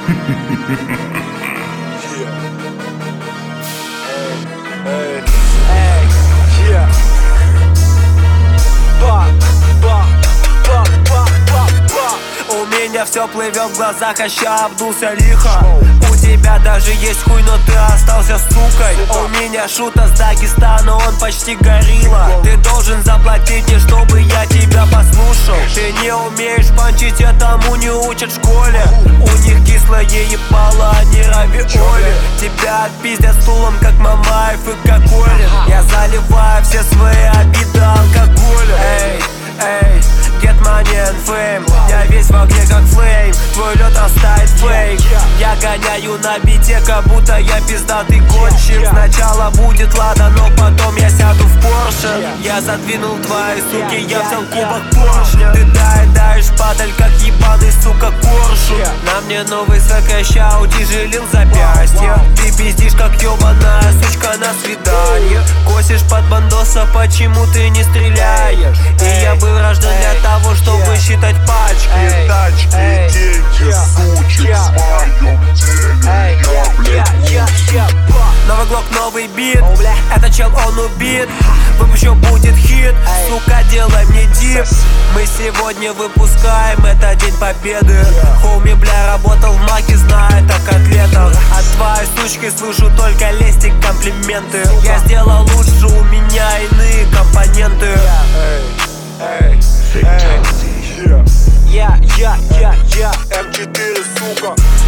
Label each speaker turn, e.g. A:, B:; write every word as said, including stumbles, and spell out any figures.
A: У меня все плывет в глазах, а ща обдулся лихо. У тебя даже есть хуй, но ты остался сукой. У меня шута с Дагестана, он почти горилла. Ты должен заплатить мне, чтобы я тебя послушал. Ты не умеешь панчить, этому не учат в школе. У них кислое ебало, а не равиоли. Тебя отпиздят стулом, как Мамаев и Кокорин. Я заливаю все свои обиды алкоголем. Эй, эй, get money and fame. Я весь в огне как флейм. Твой лед растает фейк. Я гоняю на бите, как будто я пиздатый гонщик. Сначала будет лада, но потом я сяду в Порше. Я задвинул твои суки, я взял кубок поршня. Ты доедаешь падаль, как ебаный, сука, коршун. На мне новый сокраща утяжелил запястье. Ты пиздишь, как ебаная сучка на свидание. Косишь под бандоса, почему ты не стреляешь? И я был рожден для того, чтобы считать пачки.
B: Тачки, деньги, сучек в своем деле я, бля,
A: Новый глок, новый бит. Это чел, он убит. Выпущу, будет хит. Сука, делай мне дип. Мы сегодня выпускаем, это день победы. Хоуми, бля, работал в маке, знает о котлетах. От твоей сучки слышу только лесть и комплименты. Я сделал лучше, у меня иные компоненты.
B: Fatality.
A: Я, я, я, я,
B: эм четыре, сука.